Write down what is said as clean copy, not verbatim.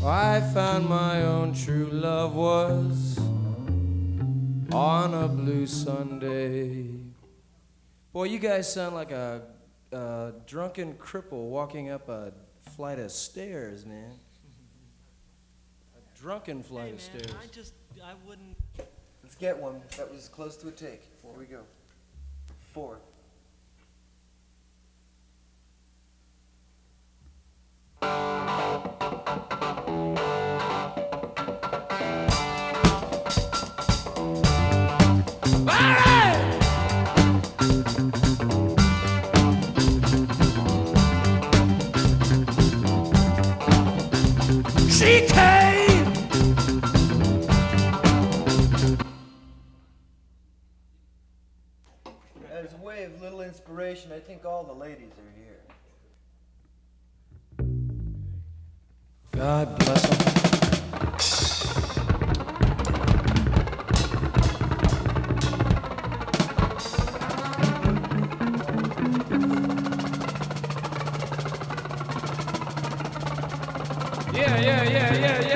I found my own true love was on a blue Sunday. Boy, you guys sound like a drunken cripple walking up a flight of stairs, man. A drunken flight of stairs. I wouldn't. Let's get one. That was close to a take. Here we go. 4. She came. As a way of little inspiration, I think all the ladies are here. God bless them. Yeah.